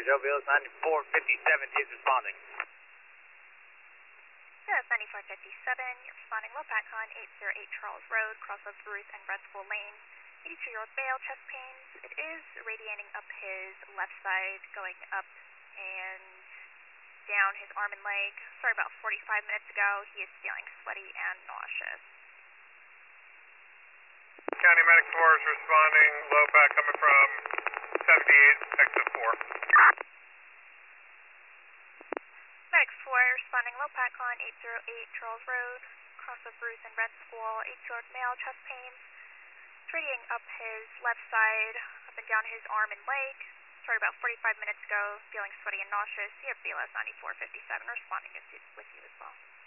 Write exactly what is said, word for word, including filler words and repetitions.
Joe, B L S ninety-four fifty-seven is responding. B L S ninety-four fifty-seven, you're responding low PATCON eight oh eight Charles Road, crossover Ruth and Red School Lane. eighty-two-year-old male, chest pains. It is radiating up his left side, going up and down his arm and leg. Sorry, about forty-five minutes ago, he is feeling sweaty and nauseous. County Medic four is responding, low pack coming from seventy-eight, exit four. Medic four responding low PATCON eight oh eight Charles Road, crossover Ruth and Red School, eighty-two-year-old male, chest pains. It's radiating up his left side, up and down his arm and leg. Started about forty-five minutes ago, feeling sweaty and nauseous. You have B L S ninety-four fifty-seven responding with you as well.